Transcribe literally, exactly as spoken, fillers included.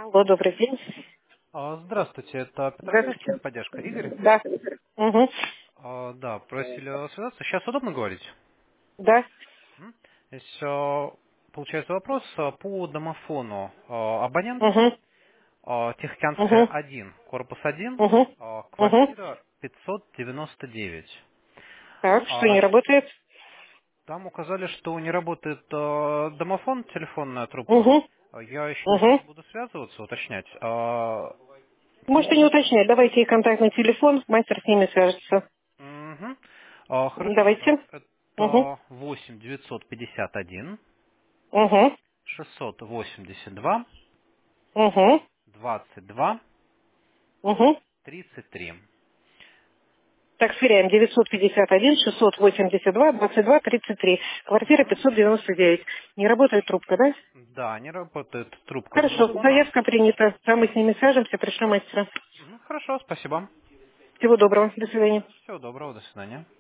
Алло, добрый день. А, Здравствуйте, это Петроградский Здравствуйте. поддержка. Игорь? Да. Угу. А, Да, просили связаться. Сейчас удобно говорить? Да. М? Здесь а, получается вопрос а, по домофону. А, Абонент Угу. а, Тихоокеанская Угу. один, корпус один, Угу. а, Угу. квартира пятьсот девяносто девять. Так, что А, не работает? Там указали, что не работает а, домофон, телефонная трубка. Угу. А, Я еще с Угу. ним буду связываться, уточнять. А, Можете не уточнять. Давайте их контактный телефон, мастер с ними свяжется. Мгм. А, хорошо. Давайте. Угу. Это восемь девятьсот пятьдесят один Угу. шестьсот восемьдесят два Угу. двадцать два Угу. тридцать три. Так, сверяем. девятьсот пятьдесят один шестьсот восемьдесят два двадцать два тридцать три. Квартира Мгм. пятьсот девяносто девять. Не работает трубка, да? Да, не работает трубка Хорошо. домофона. Заявка принята. Да, мы с ними свяжемся, пришлем мастера. Мгм. Хорошо, спасибо. Всего доброго. До свидания. Всего доброго, до свидания.